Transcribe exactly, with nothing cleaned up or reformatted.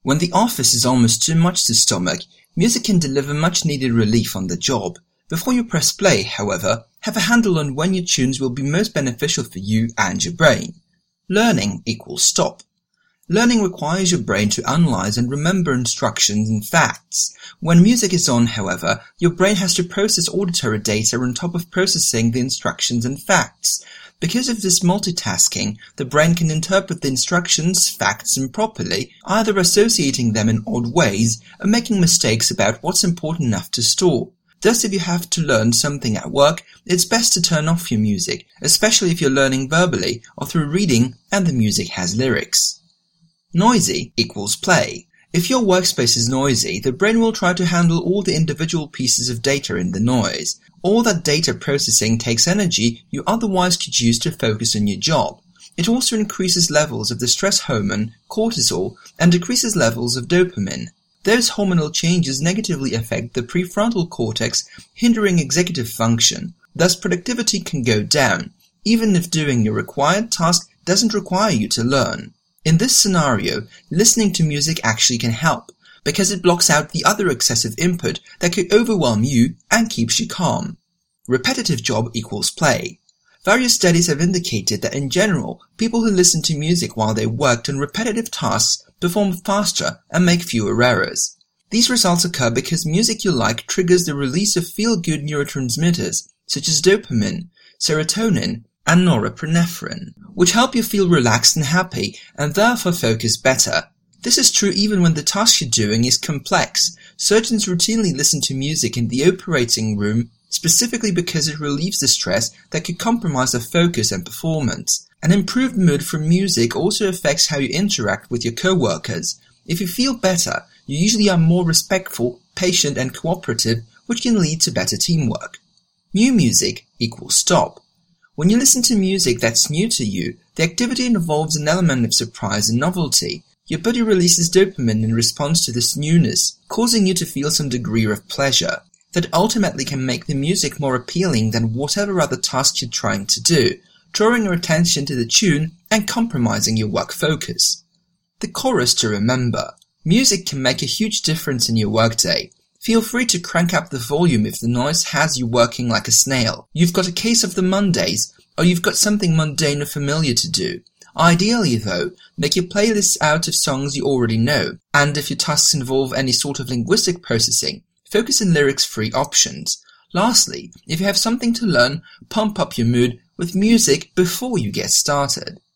When the office is almost too much to stomach, music can deliver much needed relief on the job. Before you press play, however, have a handle on when your tunes will be most beneficial for you and your brain. Learning equals stop. Learning requires your brain to analyze and remember instructions and facts. When music is on, however, your brain has to process auditory data on top of processing the instructions and facts. Because of this multitasking, the brain can interpret the instructions, facts improperly, either associating them in odd ways or making mistakes about what's important enough to store. Thus, if you have to learn something at work, it's best to turn off your music, especially if you're learning verbally or through reading and the music has lyrics. Noisy equals play. If your workspace is noisy, the brain will try to handle all the individual pieces of data in the noise. All that data processing takes energy you otherwise could use to focus on your job. It also increases levels of the stress hormone, cortisol, and decreases levels of dopamine. Those hormonal changes negatively affect the prefrontal cortex, hindering executive function. Thus, productivity can go down, even if doing your required task doesn't require you to learn. In this scenario, listening to music actually can help, because it blocks out the other excessive input that could overwhelm you and keeps you calm. Repetitive job equals play. Various studies have indicated that in general, people who listen to music while they worked on repetitive tasks perform faster and make fewer errors. These results occur because music you like triggers the release of feel-good neurotransmitters such as dopamine, serotonin, and norepinephrine, which help you feel relaxed and happy and therefore focus better. This is true even when the task you're doing is complex. Surgeons routinely listen to music in the operating room specifically because it relieves the stress that could compromise their focus and performance. An improved mood from music also affects how you interact with your co-workers. If you feel better, you usually are more respectful, patient, and cooperative, which can lead to better teamwork. New music equals stop. When you listen to music that's new to you, the activity involves an element of surprise and novelty. Your body releases dopamine in response to this newness, causing you to feel some degree of pleasure. That ultimately can make the music more appealing than whatever other task you're trying to do, drawing your attention to the tune and compromising your work focus. The chorus to remember. Music can make a huge difference in your workday. Feel free to crank up the volume if the noise has you working like a snail. You've got a case of the Mondays, or you've got something mundane or familiar to do. Ideally, though, make your playlists out of songs you already know, and if your tasks involve any sort of linguistic processing, focus on lyrics-free options. Lastly, if you have something to learn, pump up your mood with music before you get started.